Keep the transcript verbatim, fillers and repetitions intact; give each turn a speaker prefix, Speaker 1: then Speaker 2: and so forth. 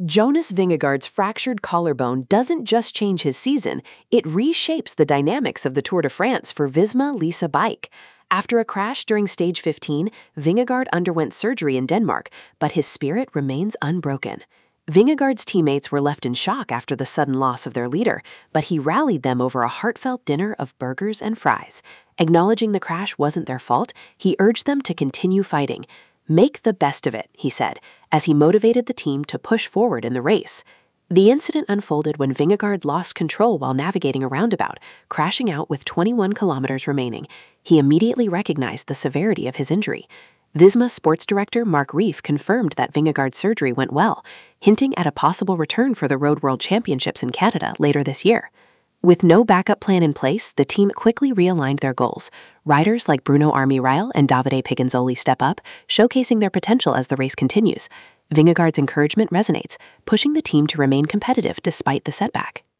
Speaker 1: Jonas Vingegaard's fractured collarbone doesn't just change his season, it reshapes the dynamics of the Tour de France for Visma Lease Bike. After a crash during stage fifteen, Vingegaard underwent surgery in Denmark, but his spirit remains unbroken. Vingegaard's teammates were left in shock after the sudden loss of their leader, but he rallied them over a heartfelt dinner of burgers and fries. Acknowledging the crash wasn't their fault, he urged them to continue fighting. "Make the best of it," he said, as he motivated the team to push forward in the race. The incident unfolded when Vingegaard lost control while navigating a roundabout, crashing out with twenty-one kilometers remaining. He immediately recognized the severity of his injury. Visma sports director Mark Reif confirmed that Vingegaard's surgery went well, hinting at a possible return for the Road World Championships in Canada later this year. With no backup plan in place, the team quickly realigned their goals. Riders like Bruno Armirail and Davide Pigenzoli step up, showcasing their potential as the race continues. Vingegaard's encouragement resonates, pushing the team to remain competitive despite the setback.